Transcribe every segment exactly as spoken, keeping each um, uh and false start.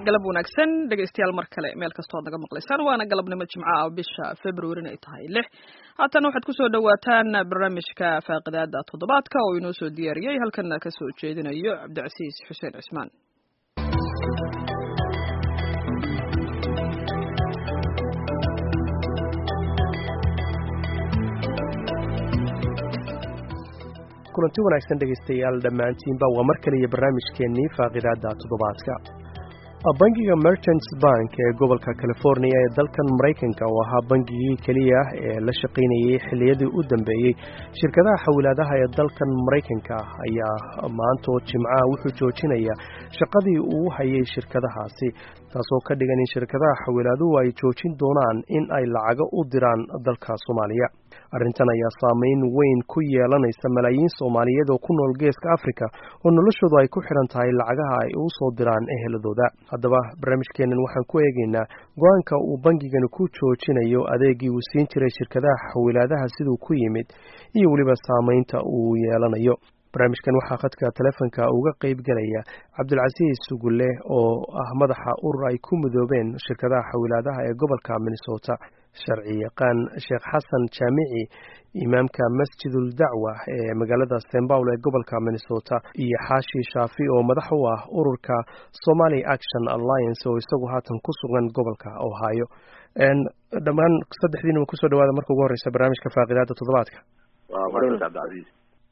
galab wanaagsan dhegeystayaal mar kale meel kastoo naga maqlaysaan waana galabnimo jimco ah bisha February ay tahay lix haatan waxaad ku soo dhawaataan barnaamijka faaqidaada toddobaadka oo inoo soo diyaariyay halkan ka soo jeedinayo Cabdicasiis Xuseen Cismaan kulanti wanaagsan dhegeystayaal dhammaantiinba waa mar kale iyo barnaamijkeennii faaqidaada toddobaadka bangiga Merchants Bank ee gobolka California ee dalkan Mareykanka oo ahaa bangigii kaliya ee la shaqeynayay xilliyadii u dambeeyay shirkadaha xawlaadaha ee dalkan Mareykanka ayaa maanta oo Jimcaha wuxuu joojinaya shaqadii uu hayay shirkadahaasi taasoo ka dhigan in shirkadaha xawlaaduhu ay joojin doonaan in ay lacago u diraan dalka Soomaaliya arrintan ayaa saameyn weyn ku yeelanaysa malaayiin Soomaaliyeed oo ku nool geeska Afrika oo noloshoodu ay ku xiran tahay lacagaha ay u soo diraan eheladooda haddaba barnaamijkeennan waxaan ku eegaynaa go'aanka uu bangigani ku joojinayo adeegii uu siin jiray shirkadaha xawlaadaha siduu ku yimid iyo weliba saameynta uu yeelanayo barnaamijkan waxaa khadka taleefanka uga qayb galaya Cabdulcasiis Sugulle oo ah madaxa urur ay ku midoobeen shirkadaha xawlaadaha ee gobolka Minnesota sharci yaqaan Sheekh Xasan Jaamici imaamka Masjidul Dacwa ee magaalada Saint Paul ee gobolka Minnesota iyo Xaashi Shaafi oo madax u ah ururka Somali Action Alliance oo isagu haatan ku sugan gobolka Ohio een dhamaan saddexdiina ku soo dhawaada marka ugu horeysa barnaamijka faaqidaada toddobaadka waa marin Cabdicasiis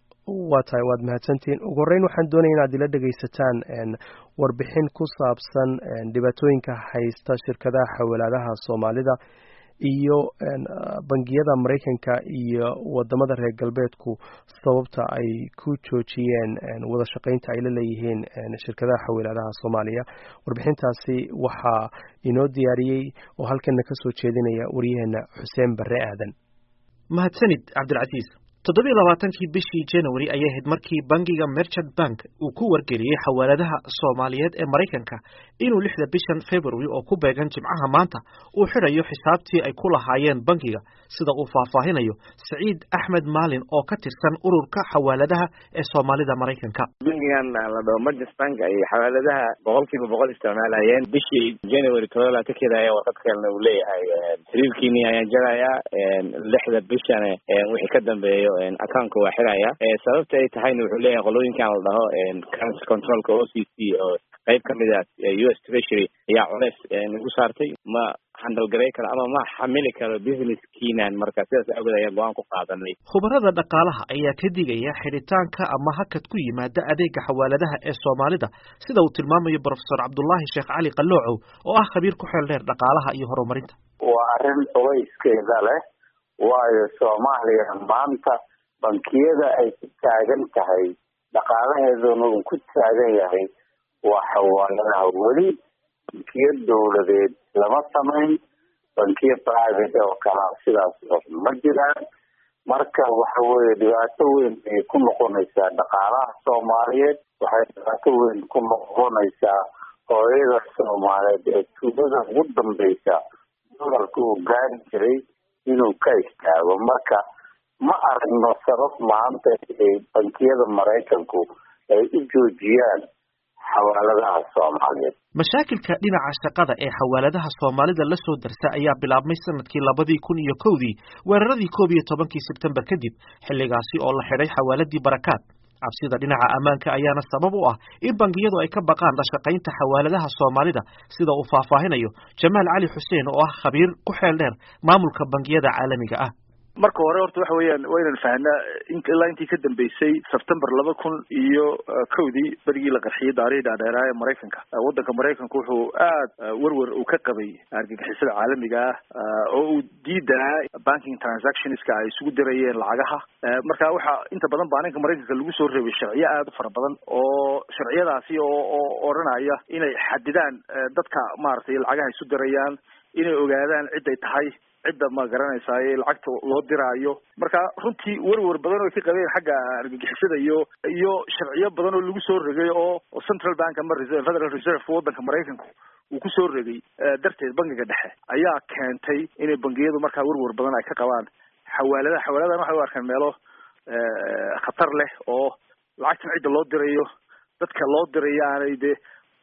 waa tahay waad mahadsantiin ugu horeyn waxaan doonayaa inaad ila dhageysataan warbixin ku saabsan dhibaatooyinka haysta shirkadaha xawlaadaha Soomaalida iyo bangiyada Mareykanka iyo wadamada reer galbeedku sababta ay ku joojiyeen wada shaqeynta ay la leeyihiin shirkadaha xawlaadaha Soomaaliya warbixintaasi waxa inoo diyaariyay oo halkan ka soo jeedinaya wariyaheena Xuseen Barre Aadan mahadsanid Cabdilcasiis toddoba iyo labaatankii bishii January ayay ahayd markii bangiga Merchant Bank uu ku wargeliyay xawaaladaha Soomaaliyeed ee Mareykanka inuu lixda bishan February oo ku beegan Jimcaha maanta uu xirayo xisaabtii ay ku lahaayeen bangiga sida uu faahfaahinayo Saciid Axmed Maalin oo ka tirsan ururka xawaaladaha ee Soomaalida Mareykanka bangigan la dhaho Merchant Bank ay xawaaladaha boqolkiiba boqol isticmaalayeen bishii January todoba iyo labaatankeeda ayaa warqad kale uu leeyahay xiriirkiini ayaan jarayaa lixda bishan wixii ka dambeeyo account waa xiraya ee sababta ay tahay wuxuu leeyahay qolooyinkan la dhaho currency control O C C oo qayb kamid ah U S Treasury ayaa culays ugu saartay ma handle garay kara ama ma xamili karo business kiinan marka sidaas awgeed ayaa go'aan ku qaadanay khubarada dhaqaalaha ayaa ka digaya xiritaanka ama hakad ku yimaada adeega xawaaladaha ee Soomaalida sida uu tilmaamayo Professor Cabdullaahi Sheekh Cali Qaloocow oo ah khabiir ku xeel dheer dhaqaalaha iyo horumarinta waa arrin culayskeeda leh waayo Soomaaliya maanta bankiyada ay ku taagan tahay dhaqaalaheeduna uu ku taagan yahay waa xawaaladaha weli bankiyo dowladeed lama samayn bankiyo private oo kala sidaas ma jiraan marka waxa weeye dhibaato weyn ay ku noqonaysaa dhaqaalaha Soomaaliyeed waxay dhibaato weyn ku noqonaysaa hooyada Soomaaliyeed ee tuulada ugu dambeysa dolarka uu gaari jiray inuu ka istaago marka ma aragno sabab maanta ee bankiyada Mareykanku ay u joojiyaan xawaaladaha Soomaaliyeed mashaakilka dhinaca shaqada ee xawaaladaha Soomaalida la soo darsa ayaa bilaabmay sanadkii labadii kun iyo kowdii weeraradii koob iyo tobankii Sebtembar kadib xilligaasi oo la xiray xawaaladii Barakaad cabsida dhinaca ammaanka ayaana sabab u ah in bangiyadu ay ka baqaan la shaqaynta xawaaladaha Soomaalida sida uu faahfaahinayo Jamaal Cali Xuseen oo ah khabiir ku xeel dheer maamulka bangiyada caalamiga ah marka hore horta waxa weeyaan waynan fahnaa in ilaa intii ka dambeysay September laba kun iyo kowdii barigii la qarxiyay taariikhda dheeraha ee Mareykanka wadanka Mareykanka wuxuu aad warwar uu ka qabay argagixisada caalamiga ah oo uu diidaa banking transactions ka ay isugu dirayeen lacagaha marka waxa inta badan baaninka Mareykanka lagu soo reebay sharciyo aad u fara badan oo sharciyadaasi oo oranaya inay xadidaan dadka maartay lacagaha isu dirayaan inay ogaadaan cid ay tahay cidda ma garanaysaa lacagta loo diraayo marka runtii warwar badan oo ka qabeen xagga argagixisada iyo iyo sharciyo badan oo lagu soo rogay oo Central Bank ama Federal Reserve wadanka Mareykanka uu ku soo rogay darteed bangiga dhexe ayaa keentay inay bangiyadu markaa warwar badan ay ka qabaan xawaaladaha xawaaladaha waxay u arkaan meelo khatar leh oo lacagta cidda loo dirayo dadka loo dirayo aanay de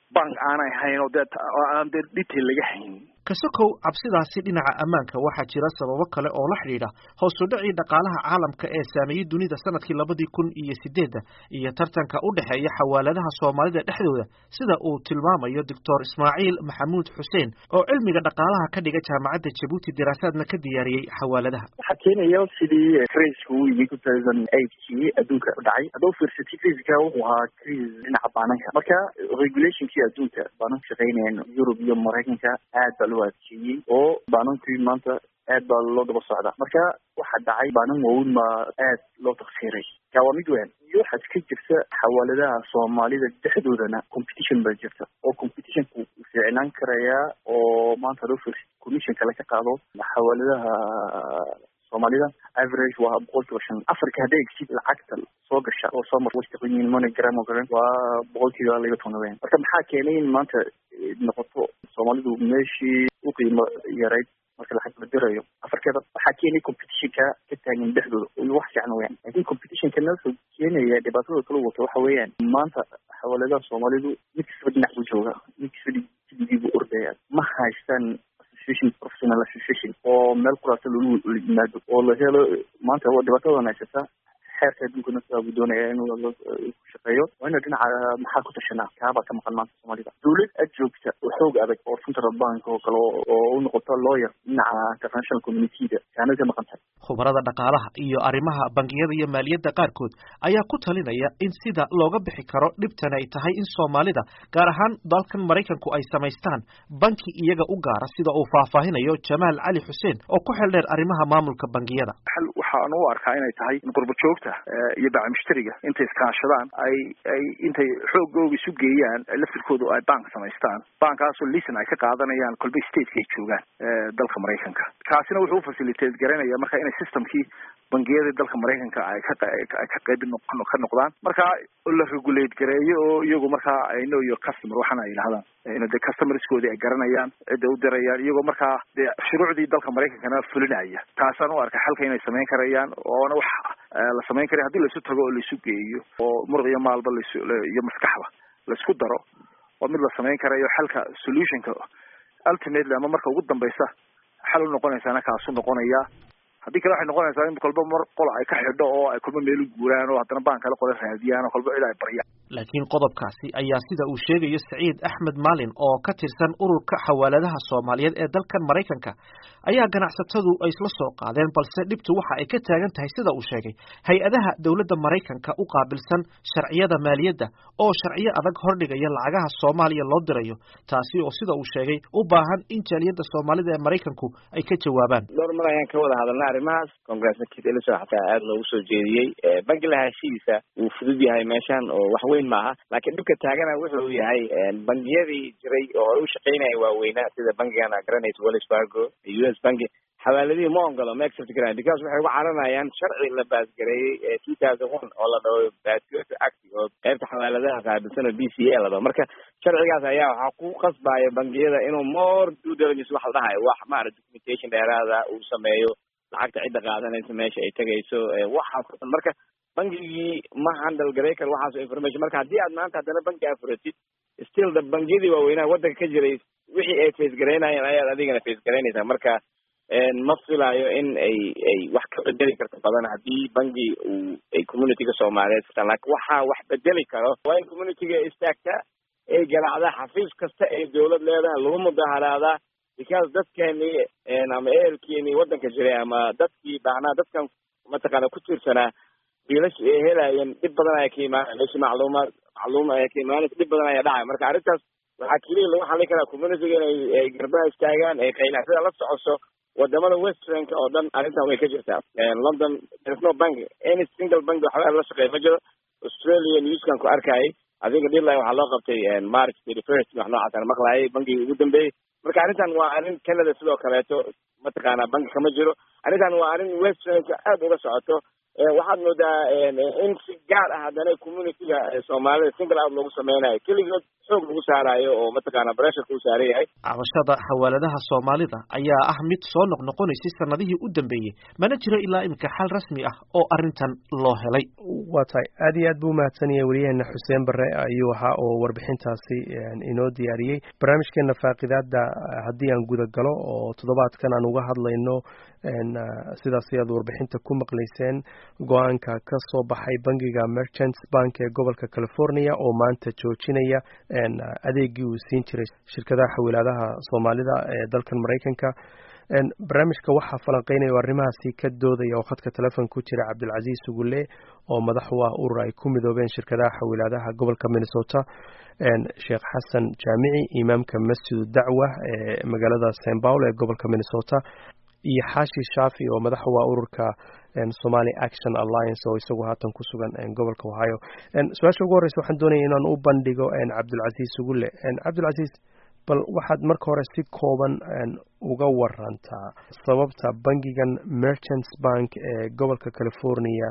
bank aanay hayn oo dee aan dee detail laga hayn. kasokow cabsidaasi dhinaca ammaanka waxaa jira sababo kale oo la xidhiidha hoos u dhacii dhaqaalaha caalamka ee saameeyey dunida sanadkii labadii kun iyo sideedda iyo tartanka u dhexeeya xawaaladaha soomaalida dhexdooda sida uu tilmaamayo doctor ismaaciil maxamuud xuseen oo cilmiga dhaqaalaha ka dhiga jaamacadda jabuuti daraasaadna ka diyaariyey xawaaladaha. waxaa keenaya sidii criiska uu yimi two thousand eight kii adduunka u dhacay hadduu fiirsatay criiska wuxuu ahaa criis dhinaca baananka marka regulationkii adduunka baananka shaqeynayeen Yurub iyo Mareykanka aad baa loo adkeeyey oo baanankii maanta aad baa loo daba socdaa marka waxaa dhacay baanan waaweyn ma aad loo taksiiray kaa waa mid weyn iyo waxaad ka jirta xawaaladaha soomaalida dhexdoodana competition baa jirta oo competitionku ficnaan karayaa oo maanta loo fiirsay commission kale ka qaado xawaaladaha soomaalida average waa boqolkiiba shan africa hadday egsid lacagta soo gasha oo soo mar wastaqooyin monogram oo garan waa boqolkiiba laba toban weyn marka maxaa keenay in maanta noqoto soomaalidu meeshii u qiimo yarayd marka lacag la dirayo afarkeeda waxaa keenay competitionka ka taagan dhexdooda oo wax fiican weeyaan laakiin competitionka wuxuu keenaya dhibaatada kala wata waxa weeyaan maanta xawaaladaha soomaalidu mid kasta dhinac buu jooga mid kasta dibu ordaya ma haystaan professional association oo meel kuraasta lagu yimaado oo la helo maanta waa dhibaatadan haysata xeerka adduunkana sidaa buu doonaya inuu ku shaqeeyo waa ina dhinaca maxaa ku tashanaa kaabaa ka maqan maanta soomaalida dawlad aad joogta oo xoog adag oo central bank oo kale oo u noqota lawyer dhinaca international communityda kaana ka maqan tahay. khubarada dhaqaalaha iyo arrimaha bangiyada iyo maaliyadda qaarkood ayaa ku talinaya in sida looga bixi karo dhibtan ay tahay in soomaalida gaar ahaan dalkan maraykanku ay samaystaan banki iyaga u gaara sida uu faahfaahinayo jamaal cali xuseen oo ku xeeldheer arrimaha maamulka bangiyada. xal waxaan u arkaa inay tahay in qurbo joogta iyo baaca mushtariga intay iskaashadaan ay ay intay xoogooga isu geeyaan laftirkoodu ay bank samaystaan bankaasoo lisan ay ka qaadanayaan kolba stateka ay joogaan dalka maraykanka kaasina wuxuu u facilitate garanaya marka inay systemkii bangiyada dalka maraykanka ay ka ay ka qayb noqon ka noqdaan marka la regulate gareeyo oo iyagu marka ay know your customer waxana ay yiraahdaan in the customerskoodi ay garanayaan cid u dirayaan iyagoo marka shuruucdii dalka maraykankana fulinaya taasaan u arkaa xalka inay sameyn karayaan oo wax la sameyn karo haddii la isu tago oo la isu geeyo oo muruq iyo maalba la iyo maskaxba la isku daro oo mid la sameyn karayo xalka solutionka ultimately ama marka ugu dambaysa xal u noqonaysaana kaasu noqonaya haddii kale waxay noqonaysaa in kolba mar qola ay ka xidho oo ay kolba meel u guuraan oo haddana baan kale qola raadiyaan oo kolba cid ay baryaan. laakiin qodobkaasi ayaa sida uu sheegayo Saciid Axmed Maalin oo ka tirsan ururka xawaaladaha Soomaaliyeed ee dalkan Maraykanka ayaa ganacsatadu ay isla soo qaadeen balse dhibtu waxa ay ka taagan tahay sida uu sheegay hay-adaha dawladda Maraykanka u qaabilsan sharciyada maaliyadda oo sharciyo adag hordhigaya lacagaha Soomaaliya loo dirayo taasi oo sida uu sheegay u baahan in jaaliyadda Soomaalida ee Maraykanku ay ka jawaabaan. dhowr mar ayaan ka wada hadalnay arrimahaas congressna kideliso xataa aad loogu soo jeediyey bangi lahashiisa uu fudud yahay meeshan oo wax weyn maaha laakiin dhibka taagana wuxuu yahay bangiyadii jiray oo hore u shaqeynaya waaweynaa sida bangigan garanaysa Wells Fargo iyo U S Bank xawaaladihii ma ogolo ma accept karaan because waxay uga caranayaan sharci la baasgareeyey two thousand one oo la dhaho Patriot Act oo qaybta xawaaladaha qaabilsan oo B C A la dhaho marka sharcigaas ayaa waxaa ku qasbaya bangiyada inuu more due diligence wax la dhahayo wax maaragtay documentation dheeraada uu sameeyo lacagta cidda qaadanaysa meesha ay tagayso waxaas marka bangigii ma handle garay kar waxaas information marka haddii aad maanta haddana bangi afuratid still the bangiyadii waaweynaa waddanka ka jiray wixii ay face garaynayeen ayaad adigana face garaynaysaa marka ma filayo in ay ay wax ka bedeli karto badan haddii bangi uu ay communityga Soomaaliyeed furtaan laakiin waxaa wax bedeli karo waa in communityga istaagta ay garaacda xafiis kasta ay dawlad leedahay lagu mudaharaadaa because dadkeeni ama ehelkeeni waddanka jiray ama dadkii baahnaa dadkan mataqaana ku tiirsanaa biilash ay helayeen dhib badan ayaa ka imaanaya meeshii macluumaad macluum ayaa ka imaanaysa dhib badan ayaa dhacaya marka arrintaas waxaa keliya lagu xallin karaa communityga inay ay garbaha istaagaan ay qaynaan sida la socoso wadamada westernka oo dhan arrintan way ka jirtaa London there's no bank any single bank waxaa la shaqeeya ma jiro Australia newskan ku arkayay adiga dhilay waxaa loo qabtay March thirty-first wax noocaas aan maqlaayay bankiga ugu dambeeyay marka arrintan waa arrin Canada sidoo kaleeto mataqaana banki kama jiro arrintan waa arrin westernka aad uga socoto waxaad moodaa in si gaar ah haddana communityga soomaalida single out lagu sameynayo keligood xoog lagu saarayo oo mataqaana pressureka u saaran yahay. cabashada xawaaladaha soomaalida ayaa ah mid soo noqnoqonaysay sanadihii u dambeeyey mana jiro ilaa imika xal rasmi ah oo arrintan loo helay. waa tahay aad iyo aad buu umahadsan yahay weliyaheena xuseen bare ayuu ahaa oo warbixintaasi inoo diyaariyey. barnaamijkeena faaqidaada haddii aan guda galo oo toddobaadkan aan uga hadlayno sidaas ayaad warbixinta ku maqlayseen go-aanka ka soo baxay bangiga Merchants Bank ee gobolka California oo maanta joojinaya adeegii uu siin jiray shirkadaha xawaaladaha Soomaalida ee dalkan Mareykanka. barnaamijka waxaa falanqeynaya arrimahaasi ka doodaya oo khadka telefoon ku jira Cabdilcasiis Sugulle oo madax u ah urur ay ku midoobeen shirkadaha xawaaladaha gobolka Minnesota, Sheekh Xasan Jaamici imaamka Masjid Dacwa ee magaalada Saint Paul ee gobolka Minnesota, iyo Xaashi Shaafi oo madax u ah ururka Somali Action Alliance oo isagu haatan ku sugan gobolka Ohio. su-aasha ugu horeysa waxaan doonaya inaan u bandhigo Cabdilcasiis Sugulle. Cabdilcasiis, bal waxaad marka hore si kooban uga warantaa sababta bangigan Merchants Bank ee gobolka California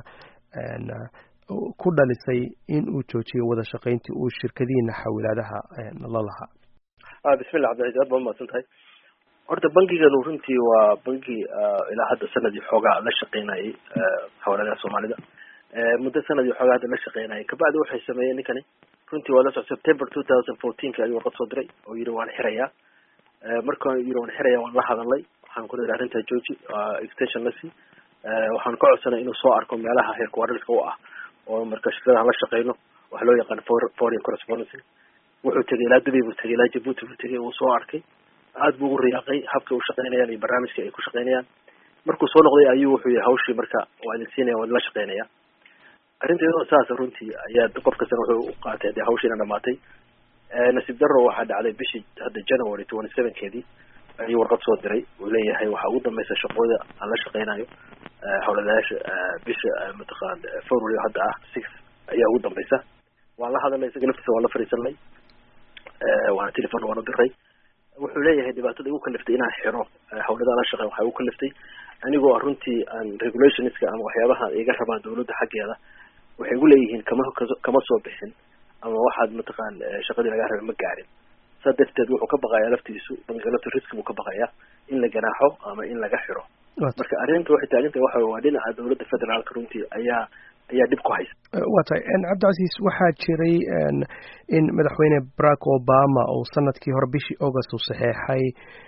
ku dhalisay in uu joojiyo wada shaqayntii uu shirkadiina xawaaladaha la lahaa. ah bismillah Cabdilcasiis, aad baad mahadsantahay. horta bangigan runtii waa bangi ilaa hadda sanadii xoogaa la shaqeynayay xawaaladaha Soomaalida. muddo sanadii xoogaa hadda la shaqeynayay kabacdi waxay sameeyeen ninkani runtii waa la socday September two thousand fourteen ka ayuu warqad soo diray oo yiri waan xirayaa. markaan yiri waan xirayaa waan la hadalay, waxaan ku leeyahay arrinta jooji extension la sii. waxaan ka codsanay inuu soo arko meelaha headquarterska u ah oo marka shirkadaha la shaqeyno wax loo yaqaan foreign correspondence. wuxuu tagay ilaa Dubai, buu tagay ilaa Djibouti, buu tagay uu soo arkay, aad buu ugu riyaaqay habka uu shaqeynayaan iyo barnaamijka ay ku shaqeynayaan. markuu soo noqday ayuu wuxuu yahay hawshii marka waa idin siinaya waa la shaqeynaya. arrinteedu saas runtii ayaa qof kasta wuxuu u qaatay de hawshiina dhamaatay. nasiib darro waxaa dhacday bishii hadda January twenty-seven keedii ayuu warqad soo diray uu leeyahay waxa ugu dambaysa shaqooda aan la shaqeynayo hawladaasha bisha mataqaan February hadda ah six ayaa ugu dambaysa. waan la hadalnay isaga laftiisa waan la fariisanay, waan telefoon waan u diray. wuxuu leeyahay dhibaatada ugu kaliftay inaan xiro hawlada la shaqeeyo waxa ugu kaliftay anigoo runtii aan regulationska ama waxyaabaha iga rabaan dawladda xaggeeda waxay ugu leeyihiin kama kama soo bixin ama waxaad mataqaan shaqadii laga rabay ma gaarin. saa darteed wuxuu ka baqayaa laftiisu bangiga laftiisa risk buu ka baqayaa in la ganaaxo ama in laga xiro. marka arrinta waxay taagantahay waxa waa dhinaca dawladda federaalka runtii ayaa ayaa dib ku haysa. waa tahay Cabdilcasiis, waxaa jiray in madaxweyne Barack Obama oo sanadkii hore bishii August uu saxeexay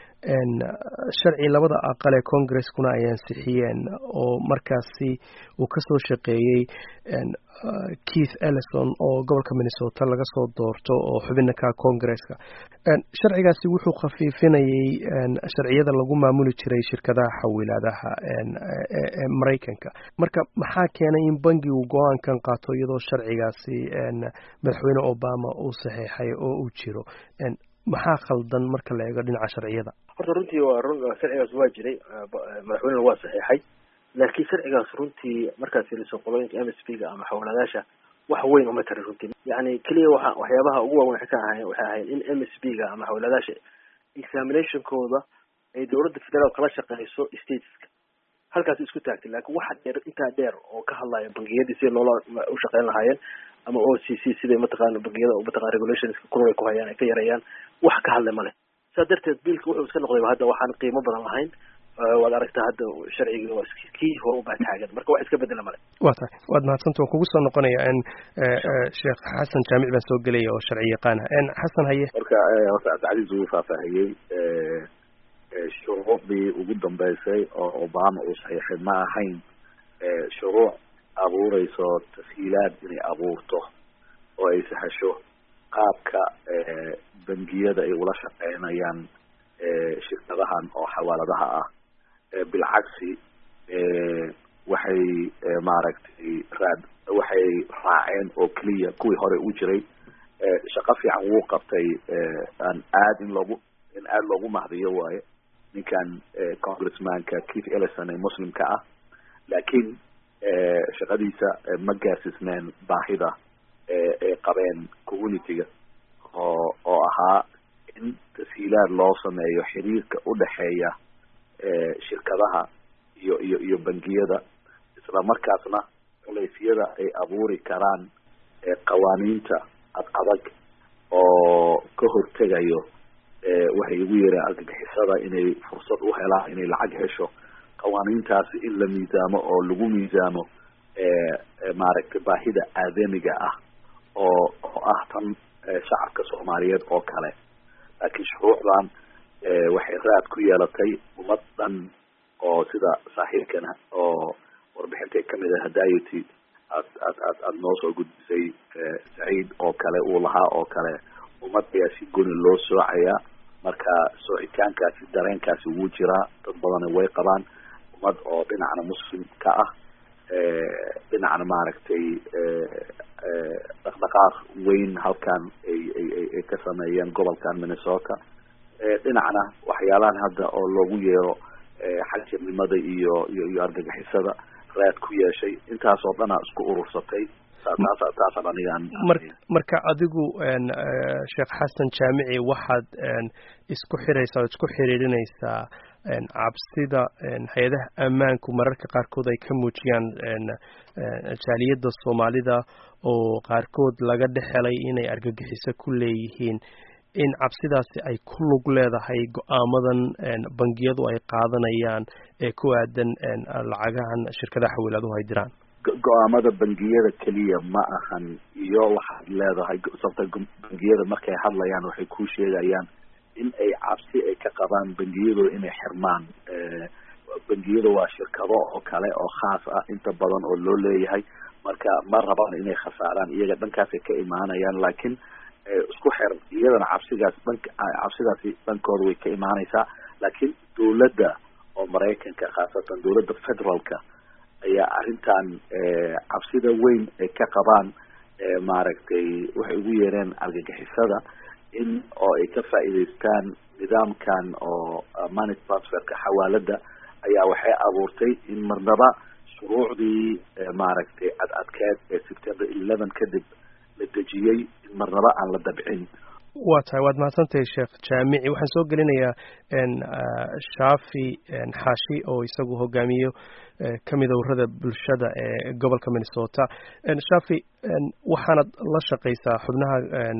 sharci labada aqal ee Congress-kuna ay ansixiyeen oo markaasi uu ka soo shaqeeyey Keith Ellison oo gobolka Minnesota laga soo doorto oo xubinna ka Congress-ka. sharcigaasi wuxuu khafiifinayay sharciyada lagu maamuli jiray shirkadaha xawaaladaha ee Mareykanka. marka maxaa keenay in bangigu go-aankan qaato iyadoo sharcigaasi madaxweyne Obama uu saxeexay oo uu jiro? maxaa khaldan marka la eego dhinaca sharciyada? horta runtii waa run sharcigaas waa jiray, madaxweynena waa saxeexay, laakiin sharcigaas runtii markaad fiiriso qolooyinka M S P-ga ama xawaaladaasha wax weyn uma tarin runtii. yani keliya waxa waxyaabaha ugu waaweyn waxay ka ahaayeen waxay ahayd in M S P-ga ama xawaaladaasha examinationkooda ay dawladda federaalka la shaqeyso stateska halkaas isku taagtay. laakiin waxa dheer intaa dheer oo ka hadlaya bangiyadii si loola u shaqeyn lahaayeen ama O C C siday mataqaan bangiyada oo mataqaan regulationska kulay ku hayaan ay ka yareeyaan wax ka hadlay male. saa darteed biilka wuxuu iska noqday hadda waxaan qiimo badan lahayn. waad aragtaa hadda sharciga waa kii hore u baa taagan, marka wax iska bedela male. waa tahay waad mahadsantahay. waan kugu soo noqonaya in Sheekh Xasan Jaamici baan soo gelaya oo sharci yaqaan ah. Xasan haye. marka horta Cabdilcasiis uu faahfaahiyey shuruucdii ugu dambeysay oo Obama uu saxiixay ma ahayn shuruuc abuureyso tashiilaad inay abuurto oo ay sahasho qaabka bangiyada ay ula shaqeynayaan shirkadahan oo xawaaladaha ah. bilcagsi waxay maaragtay raad waxay raaceen oo keliya kuwii hore u jiray. shaqo fiican wuu qabtay, aan aad in loogu in aad loogu mahdiyo waaye ninkan congressmanka Keith Ellison ee muslimka ah, laakiin shaqadiisa ma gaarsiisneen baahida ee qabeen community-ga oo oo ahaa in tashiilaad loo sameeyo xiriirka u dhexeeya shirkadaha iyo iyo iyo bangiyada, isla markaasna culaysyada ay abuuri karaan qawaaniinta ad adag oo ka hortegayo waxay ugu yeereen argagixisada inay fursad u helaan inay lacag hesho qawaaniintaasi in la miisaamo oo lagu miisaamo maaragtay baahida aadamiga ah oo oo ah tan shacabka soomaaliyeed oo kale laakiin shuruucdan waxay raad ku yeelatay ummad dhan oo sida saaxiibkana oo warbixintay kamid ah hadayati ad ad ad aada noo soo gudbisay saciid oo kale uu lahaa oo kale ummad ayaa si goni loo soocaya marka soocitaankaasi dareenkaasi wuu jiraa dad badana way qabaan ummad oo dhinacna muslim ka ah dhinacna maaragtay dhaqdhaqaaq weyn halkan ay ay ay ka sameeyeen gobolkan Minnesota dhinacna waxyaalahan hadda oo loogu yeero xagjirnimada iyo iyo iyo argagixisada raad ku yeeshay intaas oo dhan isku urursatay marka adigu sheekh xasan jaamici waxaad isku xiraysaa oo isku xiriirinaysaa cabsida hay-adaha ammaanku mararka qaarkood ay ka muujiyaan jaaliyadda soomaalida oo qaarkood laga dhexelay inay argagixiso ku leeyihiin in cabsidaasi ay ku lug leedahay go-aamadan bangiyadu ay qaadanayaan ee ku aadan lacagahan shirkadaha xawilaaduhu ay diraan go-aamada bangiyada keliya ma ahan iyo waxaad leedahay sababta bangiyada markay hadlayaan waxay ku sheegayaan in ay cabsi ay ka qabaan bangiyadu inay xirmaan bangiyada waa shirkado oo kale oo khaas ah inta badan oo loo leeyahay marka ma rabaan inay khasaaraan iyaga dhankaasay ka imaanayaan laakiin isku xir iyadana cabsigaas dhanka cabsidaasi dhankooda way ka imaanaysaa laakiin dawladda oo maraykanka khaasatan dawladda federaalka ayaa arrintan cabsida weyn ay ka qabaan maaragtay waxay ugu yeereen argagixisada in oo ay ka faa'iidaystaan nidaamkan oo money transferka xawaalada ayaa waxay abuurtay in marnaba shuruucdii maaragtay ad adkeed ee September eleven kadib la dejiyey in marnaba aan la dabcin waa tahay waad mahadsantahay sheekh jaamici waxaan soo gelinayaa shaafi xaashi oo isagu hogaamiyo kamid ururada bulshada ee gobolka Minnesota shaafi waxaanad la shaqaysaa xubnaha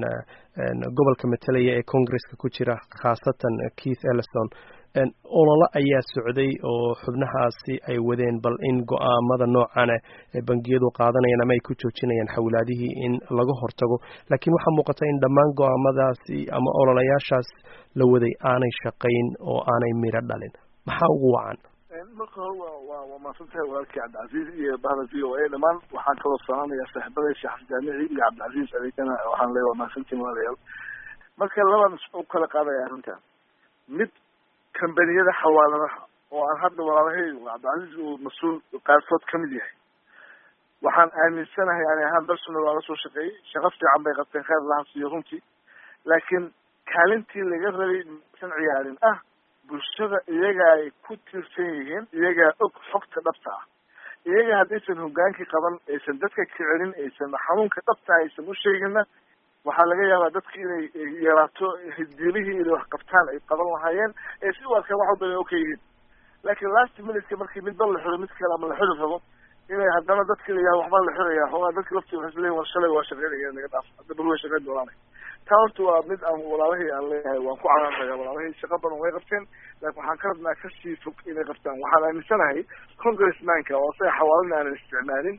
gobolka matalaya ee Congress-ka ku jira khaasatan Keith Ellison olole ayaa socday oo xubnahaasi ay wadeen bal in go-aamada noocan ee bangiyadu qaadanayaan ama ay ku joojinayaan xawlaadihii in laga hortago laakiin waxaa muuqata in dhammaan go-aamadaasi ama ololayaashaas la waday aanay shaqayn oo aanay miro dhalin maxaa ugu wacan marka hore waa waa waa maasantahay walaalkii cabdicasiis iyo bahda v o a dhammaan waxaan kaloo salaamayaa saaxiibada sheekh jaamici iyo cabdicasiis adeegana waxaan leeyahay waa maasantiin walaalayaal marka laban u kala qaadaya arrintan mid kambaniyada xawaaladaha oo aan hadda walaalahay cabdicasiis uu mas-uul qaarkood ka mid yahay waxaan aaminsanahay ani ahaan dalsuna waa la soo shaqeeyey shaqo fiican bay qabteen khayr lahan siiyo runtii laakiin kaalintii laga rabay san ciyaarin ah bulshada iyaga ay ku tiirsan yihiin iyagaa og xogta dhabta ah iyaga haddaysan hogaankii qaban aysan dadka kicelin aysan xanuunka dhabta aysan u sheeginna waxaa laga yaabaa dadka inay yaraato hiddiilihii inay wax qabtaan ay qaban lahaayeen ee si u arkaan wax walba inay okay yihiin laakiin last minute markii midba la xiro mid kale ama la xiri rabo inay haddana dadka la yihahdo waxbaa la xiraya xoogaa dadka laftii waxay isleeyihin war shalay waa shaqeynaya naga dhaaf hadda bal way shaqeyn doonaanay taa horta waa mid aan walaalahii aan leeyahay waan ku canaanaya walaalahii shaqo badan way qabteen laakiin waxaan ka rabnaa kasii fog inay qabtaan waxaan aaminsanahay congressmanka oo say xawaalana aanan isticmaalin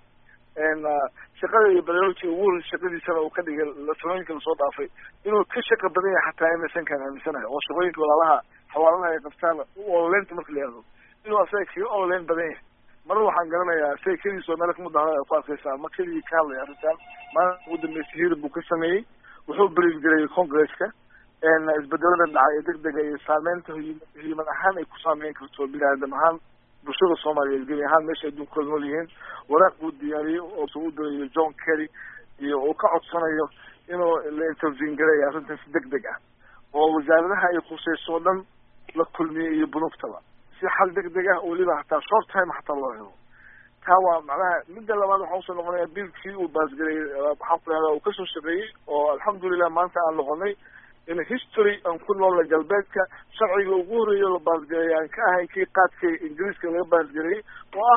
shaqada iyo barnaamijka ugu horreysay shaqadiisana uu ka dhigay sanooyinka lasoo dhaafay inuu ka shaqa badan yahay xataa emersonkaan aaminsanahay oo shaqooyinka walaalaha xawaalana ay qabtaan ololeynta marka la yihahdo inuu asaga kaga ololeyn badan yahay marna waxaan garanayaa say keligiisoo meel kamudahda ay ku arkaysaa ma keligii ka hadlaya arrintan maalinta ugu dambeysay hirib buu ka sameeyey wuxuu brief gareeyey congresska isbedelada dhacay ee degdega iyo saameynta hiiman ahaan ay ku saameyn karto bini-aadam ahaan bulshada soomaaliyeed gebi ahaan meesha adduunka ku nool yihiin waraaq buu diyaariyey oo u dirayo john kerry iyo uu ka codsanayo inuu la intervene gareeyo arrintan si deg deg ah oo wasaaradaha ay khusayso o dhan la kulmiyey iyo bunuugtaba si xal deg deg ah weliba hataa short time hataa loo helo taa waa macnaha midda labaad waxaa usoo noqonaya bilkii uu baasgareeyey waxaan ku lahdaa uu kasoo shaqeeyey oo alxamdulilah maanta aan noqonay in history aan ku noola galbeedka sharciga ugu horreeya la baasgareeyay aan ka ahayn kii qaadka ingiriiska laga baasgareeyey oo ah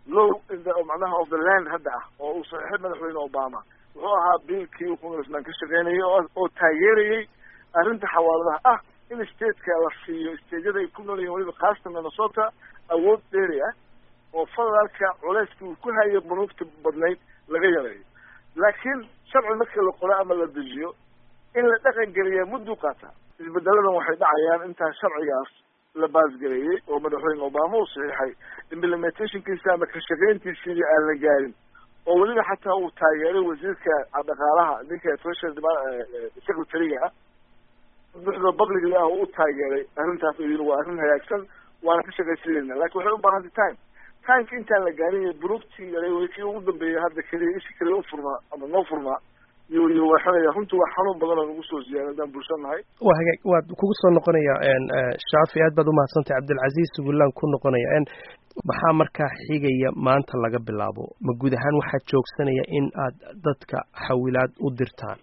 low macnaha of the land hadda ah oo uu saxiixay madaxweyne obama wuxuu ahaa biilkii uu congressman ka shaqeynayay oo taageerayay arrinta xawaaladaha ah in stateka la siiyo stateyada ay ku nool yihiin weliba khaasatan minnesota awood dheeri ah oo federaalka culeyska uu ku hayo bunuugta badnayd laga yareeyo laakiin sharci markii la qoro ama la dejiyo in la dhaqan geliyaa mudduu qaataa isbedeladan waxay dhacayaan intaan sharcigaas la baasgareeyey oo madaxweyne obama uu saxiixay implementationkiisa ama ka shaqeyntiisii aan la gaarin oo weliba xataa uu taageeray wasiirka dhaqaalaha ninka treasury secretary-ga ah buxda publicly ah oo u taageeray arrintaas oo yiri waa arrin hagaagsan waana ka shaqaysanayna laakiin waxay u baahan tahay time timeka intaan la gaarin buruugtii yaray kii ugu dambeeyay hadda keliya ishi keliya u furmaa ama noo furmaa iyo iyo waxanaya runtii waa xanuun badan oo nagu soo ziyaada haddaan bulshanahay waa hagaag waad kugu soo noqonaya shaafi aad baad umahadsantahay cabdilcaziz sugulaan ku noqonaya maxaa markaa xigaya maanta laga bilaabo ma guud ahaan waxaa joogsanaya in aad dadka xawilaad u dirtaan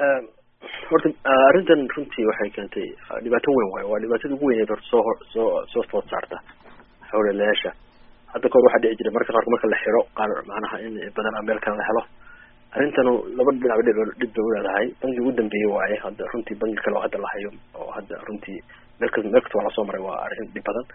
horta arrintan runtii waxay keentay dhibaato weyn waayo waa dhibaatada ugu weyneed horta soo soo soo food saarta xawlalayaasha hadda kahor waxaa dhici jiray marka qaarka marka la xiro qaar macnaha in badanaa meel kale la helo arrintanu laba dhinac dhib dhib bay uleedahay bangi ugu dambeeyey waaye hadda runtii bangi kale oo hadda la hayo oo hadda runtii meel kas meel kasta waa lasoo maray waa arrin dhib badan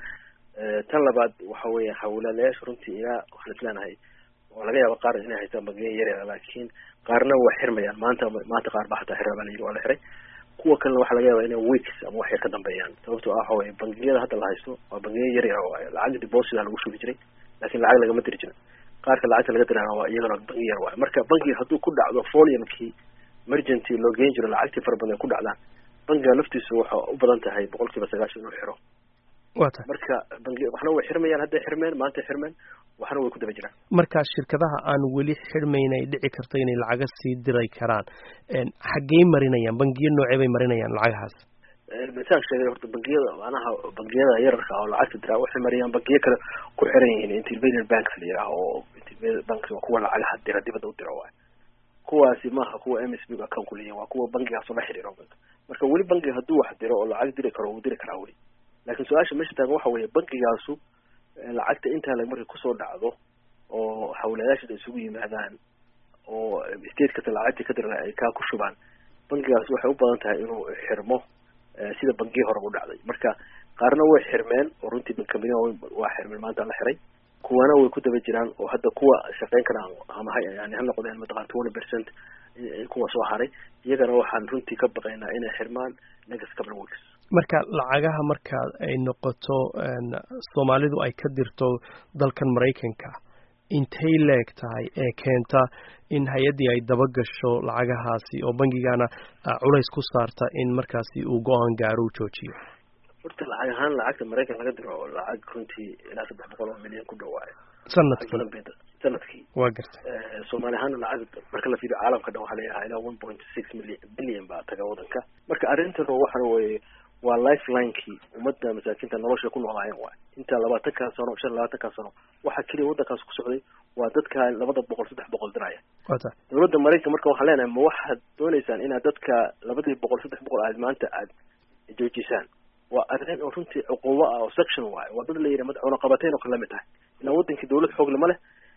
tan labaad waxa weeye xawlalayaasha runtii ilaa waxaan isleenahay oo laga yaaba qaar inay haystaan bangiya yaryar laakiin qaarna waa xirmayaan maanta maanta qaar baa hataa xira baa la yiri waa la xiray kuwa kalena waxaa laga yaabaa inay weeks ama wax yar ka dambeeyaan sababtoo ah waxa weeye bangiyada hadda la haysto waa bangiya yaryar waaye lacag deposit lagu shubi jiray laakiin lacag lagama diri jirin qaarka lacagta laga dirana waa iyagana bangi yar waaye marka bangiga hadduu ku dhacdo foliumkii emergency loo geyn jiro lacagtii fara badan ay ku dhacdaan bangiga laftiisu waxa u badan tahay boqol kiiba sagaashan inuu xiro wata marka bangi waxna way xirmayaan hadday xirmeen maanta xirmeen waxna way ku daba jiraan marka shirkadaha aan weli xirmayn ay dhici karto inay lacaga sii diray karaan xaggey marinayaan bangiyo noocee bay marinayaan lacagahaas misaan sheegay horta bangiyada macnaha bangiyada yararka oo lacagta diraa waxay mariyaan bangiyo kale ku xiran yihiin intermediate banks la yidhaaho oo intermediate banks waa kuwa lacagaha dira dibadda u dira waayo kuwaasi maaha kuwa m s b account ku leeyihin waa kuwa bangigaasoo la xiriiro marka weli bangiga hadduu wax diro oo lacag diri karo wuu diri karaa weli laakiin su-aasha meesha taagan waxa weeye bangigaasu lacagta intaa lag markay kusoo dhacdo oo xawlayaasha isugu yimaadaan oo state kasta lacagtii ka dira ay kaa ku shubaan bangigaas waxay u badan tahay inuu xirmo sida bangiya hore u dhacday marka qaarna way xirmeen oo runtii bankambaniya waa xirmeen maanta la xiray kuwana way ku daba jiraan oo hadda kuwa shaqeyn karaan ama yani ha noqdeen mataqan twenty percent kuwa soo haray iyagana waxaan runtii ka baqaynaa inay xirmaan next couple of weeks marka lacagaha marka ay noqoto soomaalidu ay ka dirto dalkan maraykanka intay leeg tahay ee keenta in hay-addii ay daba gasho lacagahaasi oo bangigana culays ku saarta in markaasi uu go-aan gaaro u joojiyo horta lacag ahaan lacagta maraykan laga diro oo lacag runtii ilaa saddex boqol oo milyan ku dhawaayo sanadkii sanadkii waa garta soomaali ahaana lacag marka la fiiriyo caalamka dhan waxaa leeyahay ilaa one point six million billion baa taga wadanka marka arrintan waxa weeye waa lifelinekii ummadda masaakiinta nolosha ku noolaayeen waay inta labaatankaa sano shan labaatankaa sano waxaa keliya waddankaas ku socday waa dadka labada boqol saddex boqol diraya dowladda maraykanka marka waxaan leenahay ma waxaad dooneysaan inaad dadka labadii boqol saddex boqol aad maanta aad joojisaan waa arrin oo runtii cuqubo ah oo section waayo waa dad la yidhi madaxweyne qabateen oo kale lamid tahay ilaa wadankii dawlad xoog lama leh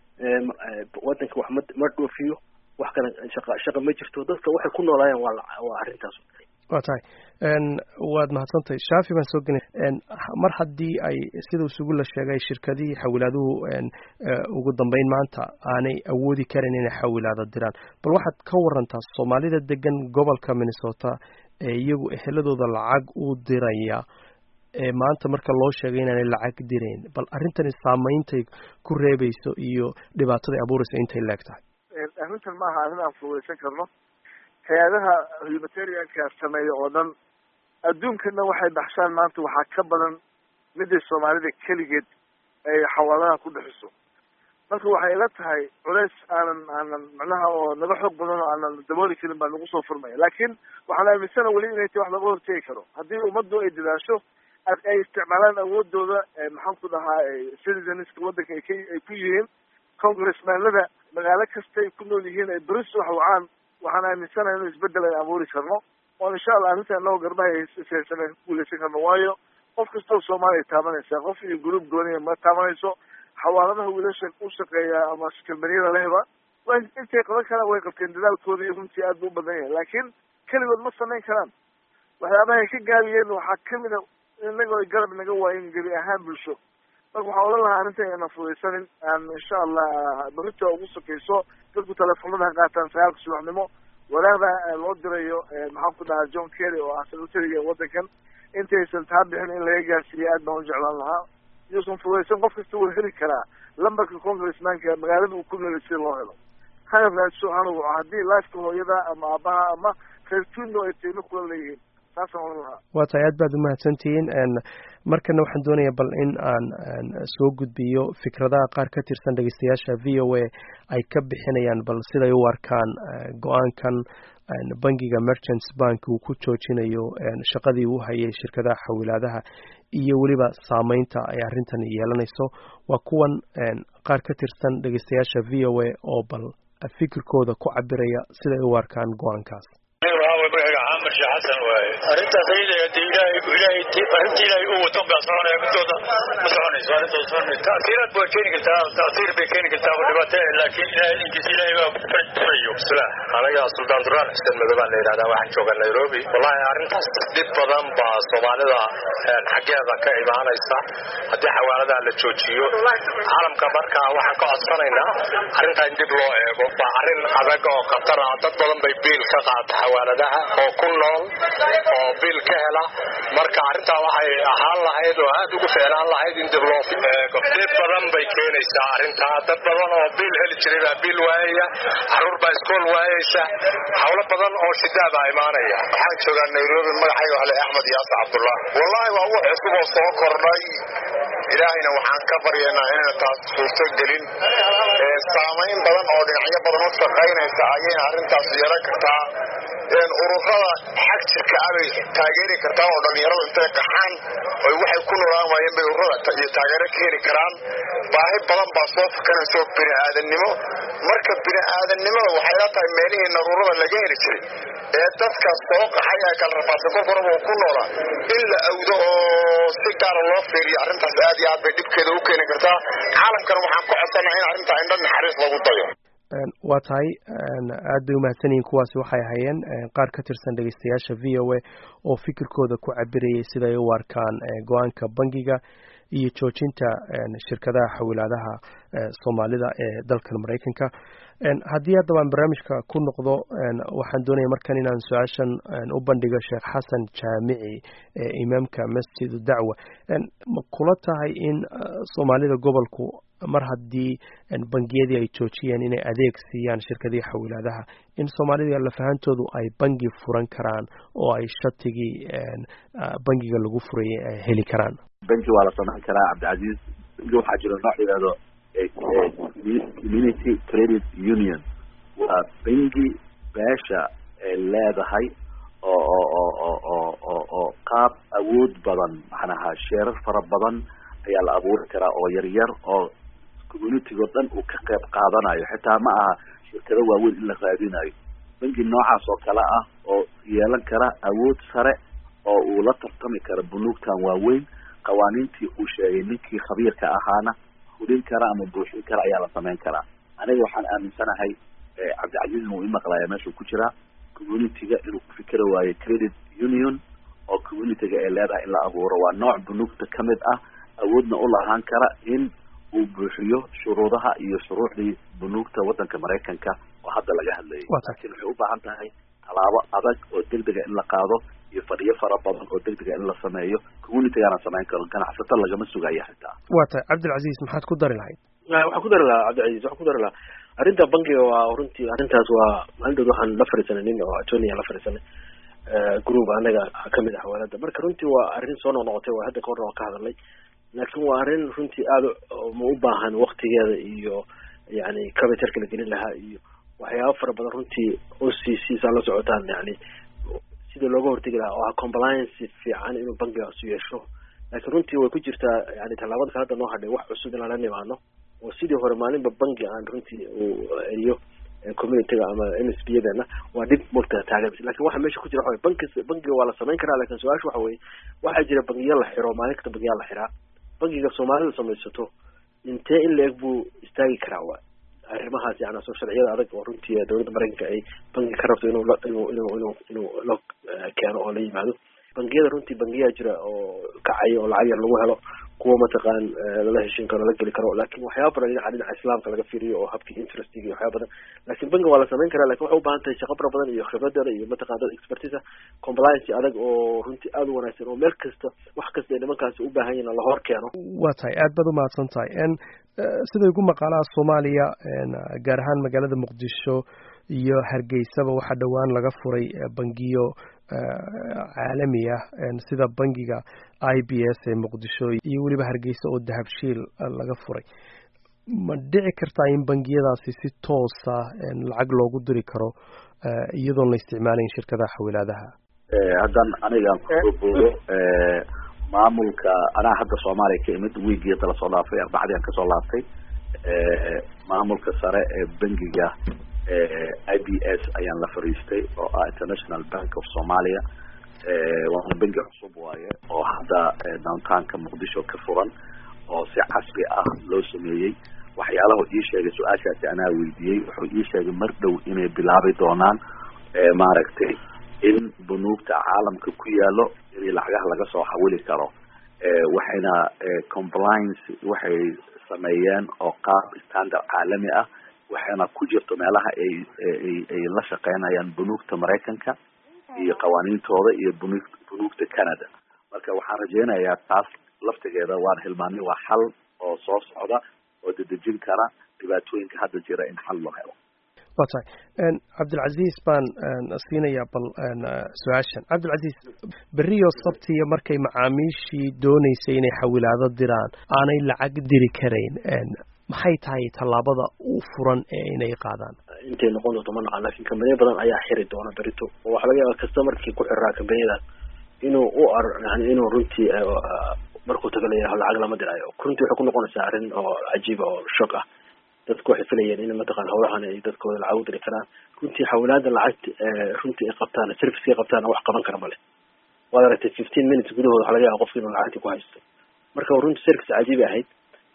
wadanka wax ma ma dhoofiyo wax kale shaqa shaqa ma jirto dadka waxay ku noolaayeen waa waa arrintaas waa tahay waad mahadsantahay shaafi baan soo gelay mar haddii ay sida isugu la sheegay shirkadihii xawilaaduhu ugu dambeyn maanta aanay awoodi karin inay xawilaada diraan bal waxaad ka warantaa soomaalida degan gobolka Minnesota ee iyagu eheladooda lacag u diraya ee maanta marka loo sheegay inaanay lacag direen bal arrintani saameyntay ku reebayso iyo dhibaatada abuurayso intay leegtahay arrintan maaha arrin aan fuudaysan karno hay-adaha humanitarianka sameeya oo dhan adduunkana waxay baxshaan maanta waxaa ka badan midday soomaalida keligeed ay xawaaladaha ku dhixiso marka waxay ila tahay culays aanan aanan macnaha oo naga xoog badan oo aanan dabooli karin baa nagu soo furmaya laakiin waxaan aaminsana weli inay tahay wax laga hortegi karo haddii ummaddu ay dadaasho ay isticmaalaan awoodooda maxaan ku dhahaa citizenska waddanka ay ka ay ku yihiin congressmanlada magaalo kasta ay ku nool yihiin ay beris wax wacaan waxaan aaminsanahay inuu isbedel ay abuuri karno oo insha allah arrinta inagoo garbaha isaysan guuleysan karno waayo qof kastoo soomaaliya taabanaysa qof iyo group gooniya ma taabanayso xawaaladaha wiilasha u shaqeeya ama kambaniyada lehba waa intay qaban karaan way qabteen dadaalkooda iyo runtii aad buu u badan yahay laakiin keligood ma samayn karaan waxyaabaha ay ka gaabiyeen waxaa kamid a inagoo ay garab naga waayin gebi ahaan bulsho marka waxaan odhan lahaa arrintan ayna fudaysanin aan insha allah berita ugu sokayso dadku teleefonada ha qaataan sagaalka subaxnimo walaaqda loo dirayo maxaan ku dhahaa John Kerry oo ah secretary wadankan intaysan taa bixin in laga gaarsiiyo aad baan u jeclaan lahaa yuusan fudaysan qof kasta wuu heli karaa lambarka congressmanka magaalada uu ku nool si loo helo hana raadso anigu haddii lifeka hooyada ama aabaha ama reertuuno ay tayno kula leeyihiin taasaan odhan lahaa waa tahay aad baad umahadsantihiin markana waxaan doonayaa bal in aan soo gudbiyo fikradaha qaar ka tirsan dhegeystayaasha v o a ay ka bixinayaan bal siday u arkaan go-aankan bangiga merchants bank uu ku joojinayo shaqadii uu hayay shirkadaha xawilaadaha iyo weliba saameynta ay arrintan yeelanayso waa kuwan qaar ka tirsan dhegeystayaasha v o a oo bal fikirkooda ku cabiraya siday u arkaan go-aankaas عامر شيخ حسن واي أنت سيدي إلهي إلهي أنت إلهي هو تبع صار يمدود مسعوني صار تصوني تأثيرات بوكيني كتاب تأثير بكيني كتاب ودبته لكن إلهي إنك إلهي فريو سلا أنا يا سلطان دران استلم ذبان لي هذا واحد شوف نيروبي والله أنت دب بدن بصومالي ذا حاجة ذا كإيمان إسا هدي حوالي ذا لتشوتشيو عالم كبركة واحد كأصلنا أنت عندي بلوه وبعدين هذا كقطر عدد بدن بيبيل كقعد حوالي ذا oo ku nool oo bil ka hela marka arinta waxay ahaan lahayd oo aad ugu feelaan lahayd in dib loo eego dib badan bay keenaysaa arinta dad badan oo bil heli jiray bil waaya caruur baa iskool waayaysa hawlo badan oo shidaada imaanaya waxaan joogaa Nairobi magacayga waa Axmed Yaas Abdullah wallahi waa wax cusub oo soo kordhay ilaahayna waxaan ka baryaynaa inaan taas suurto gelin ee saameyn badan oo dhinacyo badan u shaqeynaysa ayay arintaas yara kartaa een ururada xaq jirka ay taageeri kartaa oo dhalinyarada intay qaxaan oo waxay ku noolaan waayeen bay ururada iyo taageero ka heli karaan baahi badan baa soo fakanayso bini'aadanimo marka bini'aadanimada waxay la tahay meelihii ururada laga heli jiray ee dadka soo qaxay ay kala rafaadsan korkor oo ku noolaa in la awdo oo si gaar ah loo fiiriyo arrintaas aad iyo aad bay dhibkeeda u keeni kartaa caalamkan waxaan ku codsanahay in arrinta indhan naxariis lagu dayo waa tahay aad bay umahadsanyihiin kuwaasi waxay hayeen qaar ka tirsan dhegeystayaasha v o a oo fikirkooda ku cabirayay siday u arkaan go-aanka bangiga iyo joojinta shirkadaha xawilaadaha soomaalida ee dalkan Mareykanka haddii haddaba aan barnaamijka ku noqdo waxaan doonaya markan inaan su-aashan u bandhigo Sheekh Xasan Jaamici ee imaamka Masjid Dacwa ma kula tahay in Soomaalida gobolku mar haddii bangiyadii ay joojiyeen inay adeeg siiyaan shirkadii xawilaadaha in Soomaalida la fahantoodu ay bangi furan karaan oo ay shatigii bangiga lagu furayay ay heli karaan bangi waa la samayn karaa Cabdicaziz bangi waxaa jira nooc yiraahdo community credit union waa bangi beesha leedahay oo oo oo oo oo oo qaab awood badan macnaha sheerar fara badan ayaa la abuuri karaa oo yar yar oo community-ga dhan uu ka qayb qaadanayo xitaa ma aha shirkado waaweyn in la raadinayo bangi noocaas oo kale ah oo yeelan kara awood sare oo uu la tartami karo bunuugtan waaweyn qawaaniintii uu sheegay ninkii khabiirka ahaana hudin kara ama buuxin kara ayaa la samayn karaa aniga waxaan aaminsanahay Cabdicaziz inuu imaqlaaya meeshuu ku jiraa community-ga inuu ku fikiro waayo credit union oo community-ga ay leedahay in la abuuro waa nooc bunuugta ka mid ah awoodna u lahaan kara in uu buuxiyo shuruudaha iyo shuruucdii bunuugta waddanka Mareykanka oo hadda laga hadlayay laakiin waxay u baahan tahay talaabo adag oo degdega in la qaado iyo fadhiyo fara badan oo degdega in la sameeyo community-gana samayn karo ganacsato lagama sugayo xitaa waa tahay Cabdicaziz maxaad ku dari lahayd waxaan ku dari lahaa Cabdicaziz waxaan ku dari lahaa arrinta bangiga waa runtii arrintaas waa maalintood waxaan la fariisanay nin oo attorney la fariisanay group anaga kamid ah xawaalada marka runtii waa arrin soo noqnoqotay waa hadda ka hor oo ka hadalay laakiin waa arrin runtii aad ma u baahan waqtigeeda iyo yani capitalka la gelin lahaa iyo waxyaabo fara badan runtii O C C saa la socotaan yani sida looga hortagi lahaa oo compliance fiican inuu bangigaas yeesho laakiin runtii way ku jirtaa yani tallaabada ka hadda noo hadhay wax cusub inaan la nimaano oo sidii hore maalinba bangi aan runtii uu eriyo community-ga ama M S B-yadana waa dib mulka taagan laakiin waxa meesha ku jira waxa bangi bangiga waa la samayn karaa laakiin su-aashu waxa weeye waxaa jira bangiyo la xiro maalin kasta bangiyaa la xiraa bangiga Soomaalida samaysato intee in la-eg buu istaagi karaa wa arrimahaas yani soo sharciyada adag oo runtii dowladda maraykanka ay bangi ka rabto inuu inuu inuu inuu inuu la keeno oo la yimaado. bangiyada runtii bangiyaa jira oo kacaya oo lacag yar lagu helo, kuwa mataqaan lala heshin karo, la geli karo, laakiin waxyaaba badan dhinaca dhinaca islaamka laga fiiriyo oo habkii interestiga iyo waxyaaba badan. laakiin bangi waa la samayn karaa, lakin waxay u baahan tahay shaqo fara badan iyo khibradeeda iyo mataqaan dad expertise compliance adag oo runtii aada u wanaagsan oo meel kasta wax kasta ay nimankaasi u baahan yihiin la hor keeno. waa tahay aad baad umahadsan tahay. sida ugu maqaalaha Soomaaliya gaar ahaan magaalada Muqdisho iyo Hargeysaba waxaa dhowaan laga furay bangiyo caalami ah sida bangiga I B S ee Muqdisho iyo weliba Hargeysa oo dahabshiil laga furay. ma dhici kartaa in bangiyadaasi si toos ah lacag loogu diri karo iyadoon la isticmaalayn shirkadaha xawilaadaha? haddan anigaan kusoo boodo maamulka anaa hadda Soomaaliya ka imid wiigii dala soo dhaafay arbacadii aan kasoo laabtay maamulka sare ee bangiga I B S ayaan la fariistay oo ah International Bank of Somalia. waana bangi cusub waaye oo hadda downtownka Muqdisho ka furan oo si casri ah loo sameeyey. waxyaalaha ii sheegay su-aashaasi anaa weydiiyey wuxuu ii sheegay mar dhow inay bilaabi doonaan maaragtay in bunuugta caalamka ku yaalo in lacagaha laga soo xawili karo. waxayna compliance waxay sameeyeen oo qaab standard caalami ah, waxayna ku jirto meelaha ay ay ay la shaqeynayaan bunuugta Mareykanka iyo qawaaniintooda iyo bunuugta Canada. marka waxaan rajeynayaa taas laftigeeda waan hilmaanay waa xal oo soo socda oo dedejin kara dhibaatooyinka hadda jira in xal loo helo. waa tahay Cabdilcaziz baan siinayaa bal su-aashan. Cabdilcaziz, beriyo sabtiya markay macaamiishii doonaysay inay xawilaado diraan aanay lacag diri karayn, maxay tahay tallaabada u furan ee inay qaadaan? intay noqon doonto ma naqaan, laakiin kambaniyo badan ayaa xiri doona berito oo waxaa laga yaabaa customerkii ku xiraa kambaniyadaas inuu u ar yani inuu runtii markuu tago leeyahay lacag lama dirayo. runtii waxay ku noqonaysaa arrin oo cajiiba oo shock ah. dadku waxay filayeen in mataqaan hawlahan ay dadkooda lacag u diri karaan. runtii xawlaada lacagta runtii ay qabtaan service ay qabtaan wax qaban kara male. waad aragtay fifteen minutes gudahooda waxaa laga yaabaa qofkii inuu lacagtii ku haysto. marka runtii service cajiibi ahayd.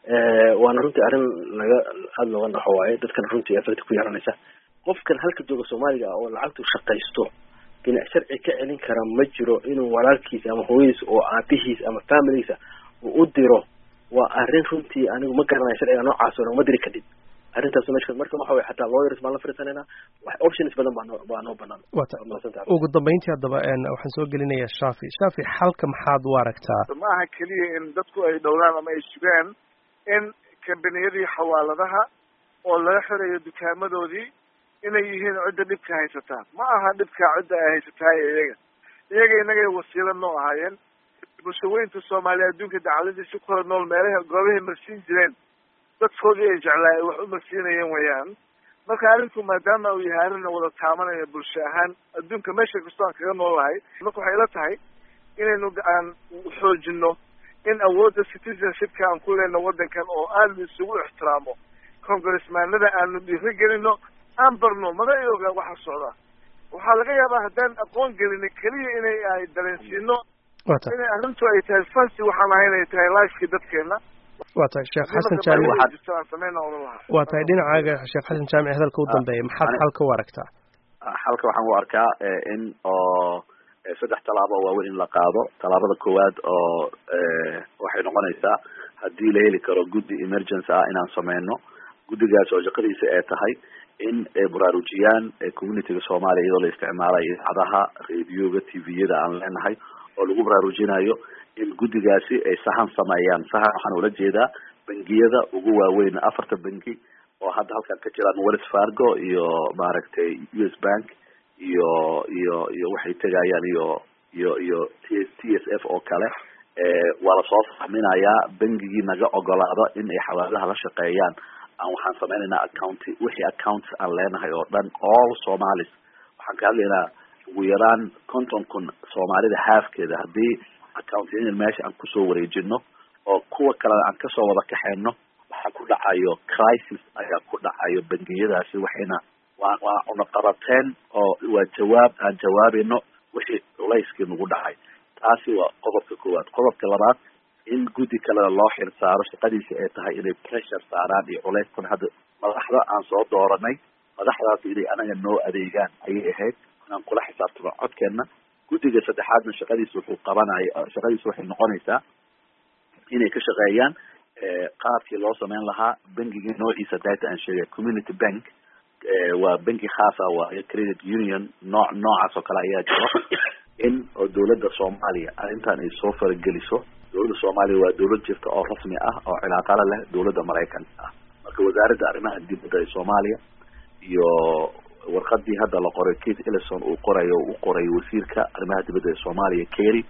waana runtii arrin laga aada looga naxo waaye, dadkana runtii effect ku yeelanaysa. qofkan halka jooga Soomaaliga oo lacagtu shaqaysto dhinac sharci ka celin kara ma jiro inuu walaalkiis ama hooyadiis oo aabihiis ama familigiisa uu u diro. waa arrin runtii anigu ma garanayo sharciga noocaas oo ma diri kadib arrintaas meesha. marka waxa way xataa lawyers baan la fariisanayna, wax options badan baa noo baa noo banaan. ugu dambeyntii haddaba waxaan soo gelinayaa Shaafi. Shaafi, xalka maxaad u aragtaa? ma aha kaliya in dadku ay dhowraan ama ay sugaan in kambaniyadii xawaaladaha oo laga xirayo dukaamadoodii inay yihiin cidda dhibka haysataa. ma aha dhibka cidda ay haysataa iyaga iyaga inagay wasiilo noo ahaayeen. bulshaweynta Soomaaliya adduunka dacaladiisa ku hor nool meelaha goobahay marsiin jireen dadkoodii ay jeclaa ay wax u marsiinayeen wayaan. marka arrinku maadaama uu yahay arrin wada taabanaya bulsho ahaan adduunka meesha kastoo aan kaga noolahay, marka waxay la tahay inaynu aan xoojino in awoodda citizenshipka aan ku leenno waddankan oo aad isugu ixtiraamo congressmanada aanu dhiirigelino aan barno mada oga waxa socda. waxaa laga yaabaa haddaan aqoon gelin keliya inay ay dareensiino inay arrintu ay tahay fancy waxaan ahay inay tahay lifekii dadkeena. waa tahay Sheekh Xasan Jaamic waa tahay dhinacaaga Sheekh Xasan Jaamic hadalka u dambeeya maxaad xalka u aragtaa? xalka waxaan u arkaa in oo saddex talaabo waaweyn in la qaado. talaabada koowaad oo waxay noqonaysaa haddii la heli karo guddi emergency ah inaan sameyno. guddigaas oo shaqadiisa ay tahay in ay baraarujiyaan communityga Soomaaliya iyadoo la isticmaalayo idaacadaha, radioga, T V-yada aan leenahay oo lagu baraarujinayo in guddigaasi ay sahan sameeyaan. sahan waxaan ula jeedaa bangiyada ugu waaweyn afarta bangi oo hadda halkan ka jiraan Wells Fargo iyo maaragtay U S Bank iyo iyo iyo waxay tagayaan iyo iyo iyo T S F oo kale waa la soo fahminayaa bangigii naga ogolaado in ay xawaaladaha la shaqeeyaan aan waxaan sameynaynaa account wixii accounts aan leenahay oo dhan all Somalis. waxaan ka hadlaynaa ugu yaraan konton kun Soomaalida halfkeeda haddii account in meesha aan kusoo wareejino oo kuwa kale aan kasoo wada kaxeyno waxaa ku dhacayo crisis ayaa ku dhacayo bangiyadaasi. waxayna waa waa una qabateen oo waa jawaab aan jawaabino wixii culayskii nagu dhacay. taasi waa qodobka koowaad. qodobka labaad in guddi kalena loo xil saaro shaqadiisa ay tahay inay pressure saaraan iyo culays kun hadda madaxda aan soo dooranay madaxdaas inay anaga noo adeegaan ayay ahayd inaan kula xisaabtamo codkeenna guddiga saddexaadna shaqadiisa wuxuu qabanaya shaqadiisa waxay noqonaysaa inay ka shaqeeyaan qaabkii loo sameyn lahaa bangigii noociisa data aan sheegay community bank waa banki khaasa waayo credit union nooc noocaas oo kale ayaa jiro in oo dawladda soomaaliya arrintan ay soo farageliso dawladda soomaaliya waa dawlad jirta oo rasmi ah oo cilaaqala leh dawladda maraykanka ah marka wasaaradda arrimaha dibadda ee soomaaliya iyo warqadii hadda la qoray Keith Ellison uu qorayo uu qoray wasiirka arrimaha dibadda ee soomaaliya Kerry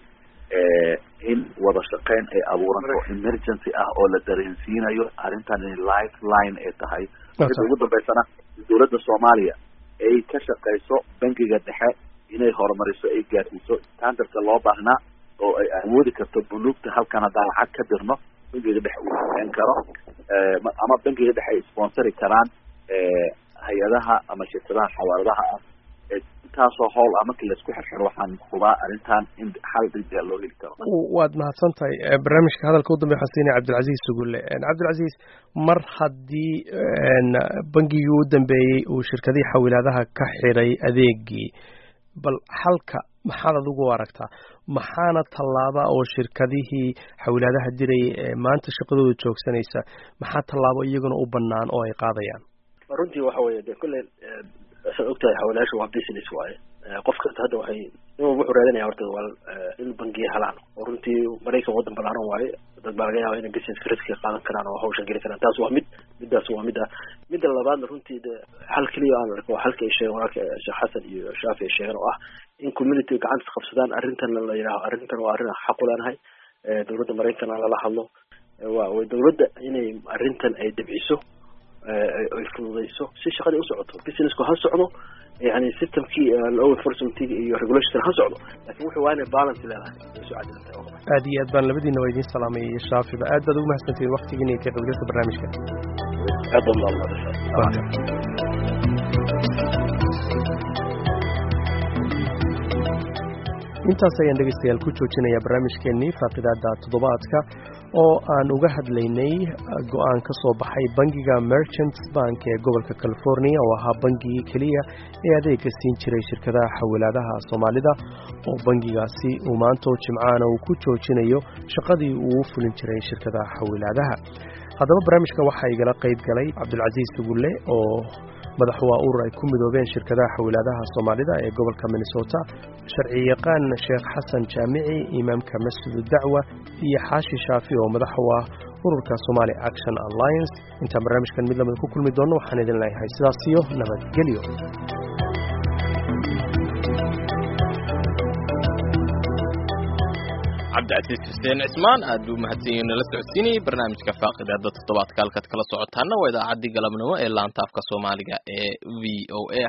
in wada shaqeyn ay abuuranto emergency ah oo la dareensiinayo arrintan in lifeline ay tahay sida ugu dambeysana dawladda soomaaliya ay ka shaqeyso bangiga dhexe inay horumariso ay gaarsiiso standardka loo baahnaa oo ay awoodi karto bunuugta halkan haddaan lacag ka dirno bangiga dhexe uu shaqeyn karo ama bangiga dhexe ay sponsori karaan hay-adaha ama shirkadaha xawaaladaha ah intaasoo howl ah markii laisku xirxiro waxaan hubaa arrintan in xal degdeg loo heli karo waad mahadsan tahay barnaamijka hadalka u dambeya waxaan siinaya cabdilcaziiz sugulle cabdilcaziiz mar haddii bangigii u dambeeyey uu shirkadihii xawilaadaha ka xiray adeegii bal xalka maxaad adigu aragtaa maxaana tallaaba oo shirkadihii xawilaadaha dirayay ee maanta shaqadooda joogsanaysa maxaa tallaabo iyaguna u banaan oo ay qaadayaan runtii waxa weeye de kulle saad ogtahay xawalaasha waa business waaye qof kasta hadda waxay inuu wuxuu raadinaya horta waa in bangiya helaan oo runtii maraykan waddan balaaran waaye dad baa laga yaaba inay businesska riskiga qaadan karaan oo hawshan geli karaan taas waa mid middaas waa mid ah midda labaadna runtii de xal keliya aan arko waa halka ay sheegen walaalka sheekh xasan iyo shaafi ay sheegeen oo ah in community gacanta qabsadaan arrintan la yidhaaho arrintan waa arrin xaq u leenahay dawladda maraykan lala hadlo waa way dawladda inay arrintan ay dabciso ay fududayso si shaqadii u socoto businessku ha socdo yani systemkii law enforcement iyo regulation ha socdo laakiin wuxuu waa inay balance leedahay soo cadaalad aad iyo aad baan labadiina waa idiin salaamay iyo shaafiba aad baad ugu mahadsantihiin waqtigiina iyo ka qaybgalka barnaamijka aad baan mahadsan intaas ayaan dhegaystayaal ku joojinayaa barnaamijkeennii faaqidaada toddobaadka oo aan uga hadlaynay go-aan ka soo baxay bangiga Merchants Bank ee gobolka California oo ahaa bangigii keliya ee adeegga siin jiray shirkadaha xawilaadaha Soomaalida oo bangigaasi uu maanta Jimcaana uu ku joojinayo shaqadii uu u fulin jiray shirkadaha xawilaadaha haddaba barnaamijka waxaa igala qayb galay Cabdilcaziiz Sugulle oo madax waa urur ay ku midoobeen shirkadaha xawilaadaha Soomaalida ee gobolka Minnesota sharci yaqaan Sheekh Xasan Jaamici imaamka Masjid Dacwa iyo Xaashi Shaafi oo madax u ah ururka Somali Action Alliance inta barnaamijkan mid lamid ku kulmi doono waxaan idin leeyahay sidaas iyo nabadgelyo cabdicasiis xuseen cismaan aad buu mahadsanyihiin nala socodsiinayay barnaamijka faaqidaada toddobaadka halkaad kala socotaana waa idaacaddii galabnimo ee laanta afka soomaaliga ee v o a